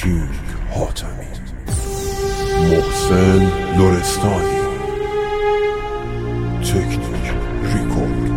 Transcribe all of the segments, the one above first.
کینگ حاتمی، محسن لرستانی، تکنیک ریکورد.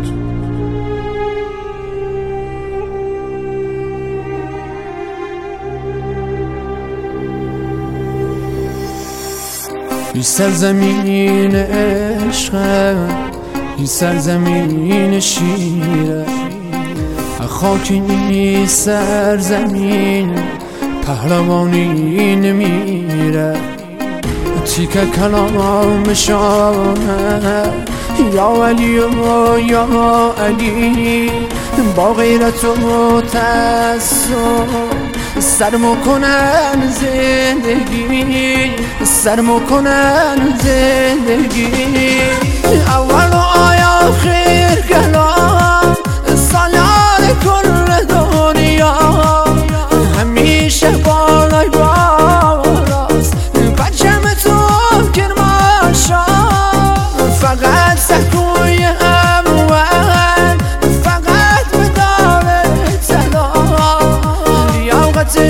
این سرزمین عشقه، این سرزمین شیره، خاک این سرزمین پهلوانی نمیره. تیکه کلام شانه یا علی و یا علی، با غیرت و تعصب سرمو کنن زندگی، سرمو کنن زندگی. اول و آخر کلام سالار کل دنیا، همیشه بالای بالاست پرچم تو کرماشا. فقط سکوی اموال، فقط مدار طلا، لیاقت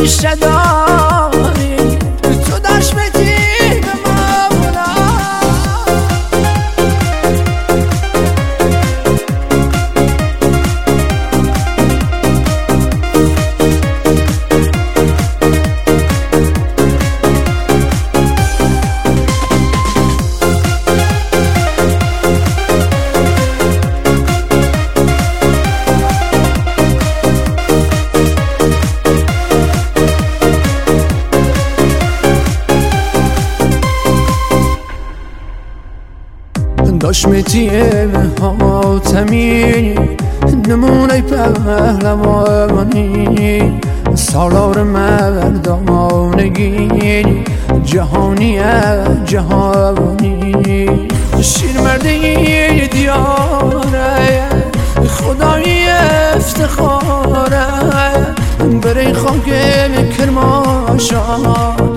شداری تو داشت بدی به مولا. داشمتی حاتمی، نمونه پهلوانی، سالار مردانگی، جهانی جهانی. شیرمردی دیاره، خدای افتخاره، برای خاک کرماشا.